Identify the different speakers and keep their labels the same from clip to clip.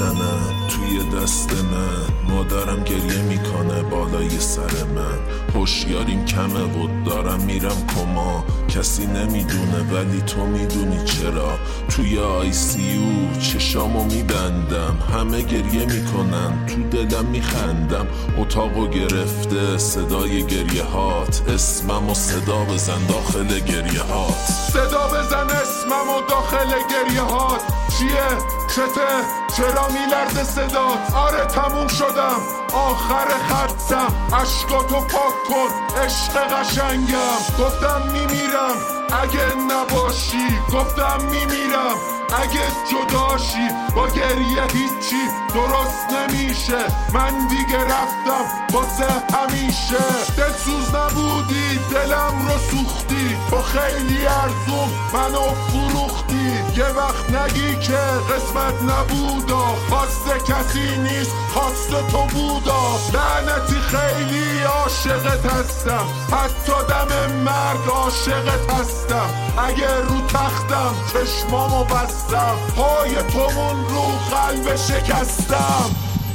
Speaker 1: میزنه توی دست من، مادرم گریه میکنه بالای سر من. هوشیاریم کمه و دارم میرم کما، کسی نمیدونه ولی تو میدونی چرا. توی ICU چشامو میبندم، همه گریه میکنن تو دلم میخندم. اتاقو گرفته صدای گریه هات، اسممو صدا بزن داخل گریه هات.
Speaker 2: صدا بزن اسممو داخل گریه هات. چیه؟ چته؟ چرا میلرزه صدات؟ آره تموم شدم، آخر خطم. عشقاتو پاک کن عشق قشنگم. گفتم میمیرم اگه نباشی، گفتم میمیرم اگه جداشی. با گریه هیچی درست نمیشه، من دیگه رفتم واسه همیشه. دلسوز نبودی دلم رو سوختی، تو خیلی ارزون منو فروختی. یه وقت نگی که قسمت نبودا، خواست کسی نیست خواست تو بودا. لعنتی خیلی عاشقت هستم، حتی دم مرگ عاشقت هستم. اگه رو تختم چشمامو بستم، پای تومون رو قلب شکستم.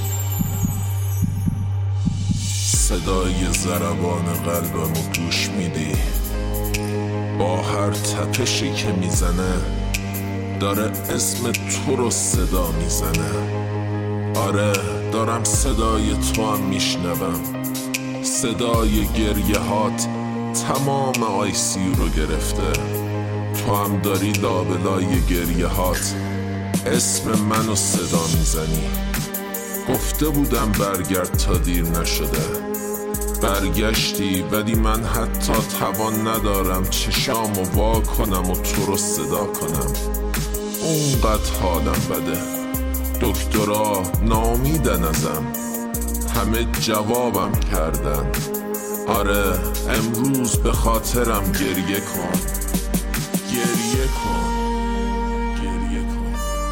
Speaker 1: صدای ضربان قلبمو گوش میدی؟ با هر تپشی که میزنه داره اسم تو رو صدا میزنه. آره دارم صدای تو هم میشنوم، صدای گریه هات تمام ICU رو گرفته. تو هم داری لابلای گریه هات اسم منو صدا میزنی. گفته بودم برگرد تا دیر نشده، برگشتی ولی من حتی توان ندارم چشامو وا کنم و تو رو صدا کنم. اونقدر حالم بده، دکترا ناامیدن ازم، همه جوابم کردن. آره امروز به خاطرم گریه کن، گریه کن، گریه کن.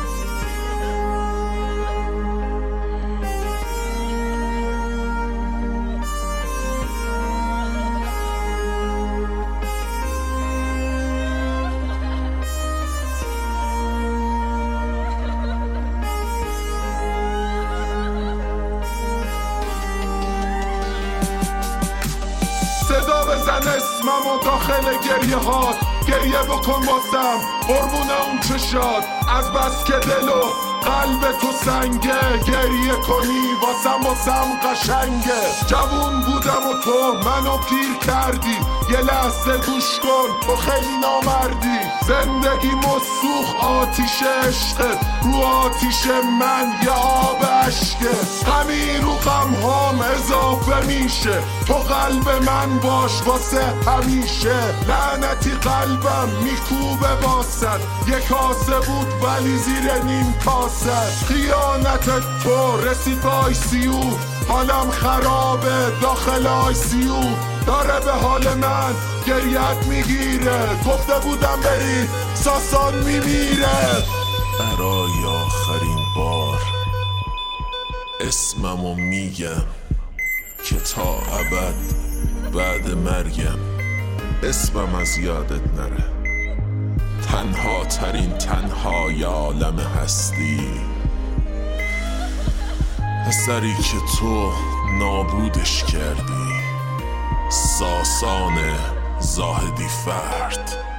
Speaker 2: صدا بزن اسممو داخل گریه هات. گریه بکن واسم قربون اون چشات، از بس که دلو قلب تو سنگه. گریه کنی واسم قشنگه. جوون بودم و تو منو پیر کردی، یه لحظه گوش کن تو خیلی نامردی. زندگی مسوخ آتیش عشقت، رو آتیش من یه آب عشقه. غمی رو غم هام اضافه میشه، تو قلب من باش واسه همیشه. لعنتی قلبم میکوبه باست، یه کاسه بود ولی زیر نیم کاسه. خیانت تو رسید به ICU، حالم خرابه داخل ICU. داره به حال من گریت میگیره، گفته بودم بری ساسان میمیره.
Speaker 1: برای آخرین بار اسممو میگم که تا ابد بعد مرگم اسمم از یادت نره. تنها ترین تنهای عالم هستی، پسری که تو نابودش کردی، ساسان زاهدی فرد.